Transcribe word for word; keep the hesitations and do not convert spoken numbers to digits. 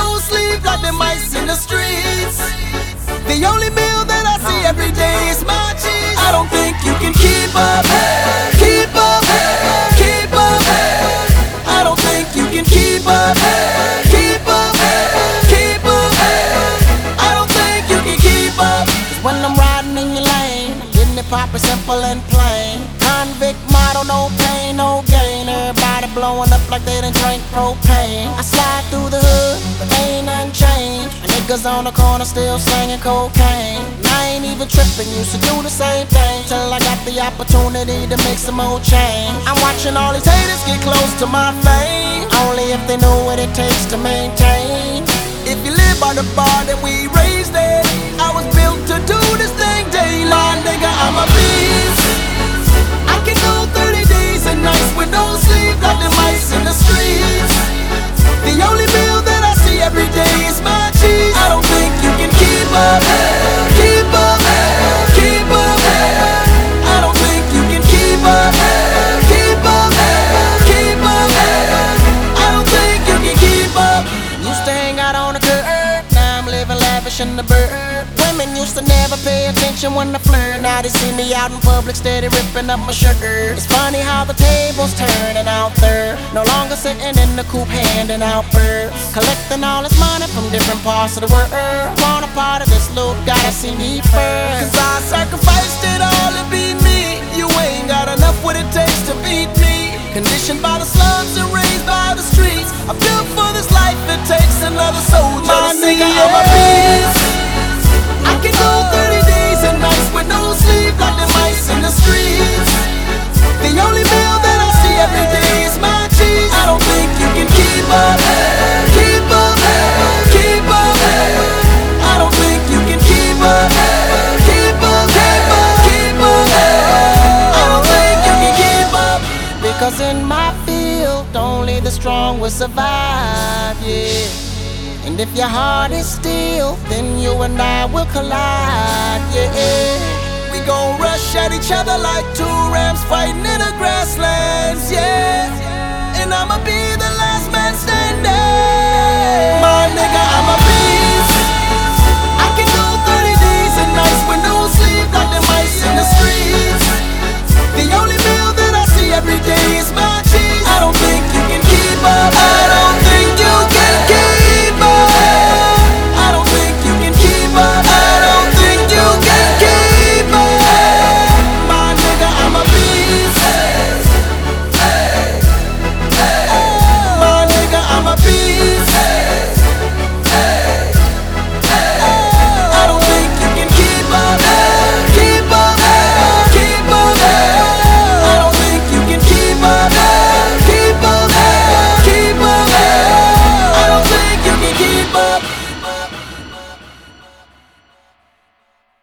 no sleep like the mice in the streets. The only meal that I see every day is my cheese. I don't think you can keep up, keep up, keep up. I don't think you can keep up, keep up, keep up. I don't think you can keep up. 'Cause when I'm riding in your lane, I'm getting it poppin' simple and plain. Convict model, no pain, no gain. Everybody blowing up like they done drank propane. I slide through the hood, but ain't nothing changed. Niggas on the corner still slanging cocaine. And I ain't even tripping, used to do the same thing till I got the opportunity to make some more change. I'm watching all these haters get close to my fame, only if they know what it takes to maintain. If you live by the bar, then we raised it. I was built to do this thing daily. My nigga, I'm a beast. I can go thirty days and nights with no sleep like the mice in the streets. The only meal that I see every day is my cheese. I don't think you can keep up, keep up, keep up. I don't think you can keep up, keep up, keep up. I don't think you can keep up. Used to hang out on the curb, now I'm living lavish in the bird. Women used to never pay attention when I flirt. Now they see me out in public steady ripping up my shirt. It's funny how the tables turning out there. No longer sitting in the coupe handing out birds. Collecting all this money from different parts of the world. Want a part of this loop, gotta see me first. 'Cause I sacrificed it all to be me. You ain't got enough what it takes to beat me. Conditioned by the slums and raised by the streets. I'm built for this life, it takes another soldier to see I'm a beast. I can go thirty days and nights with no sleep like the mice in the streets. The only meal that I see every day is my cheese. I don't think you can keep up, keep up, keep up. I don't think you can keep up, keep up, keep up, keep up. I don't think you can keep up. Because in my field, only the strong will survive, yeah. And if your heart is still, then you and I will collide, yeah. We gon' rush at each other like two rams fighting in the grasslands, yeah. And I'ma be the last man standing. My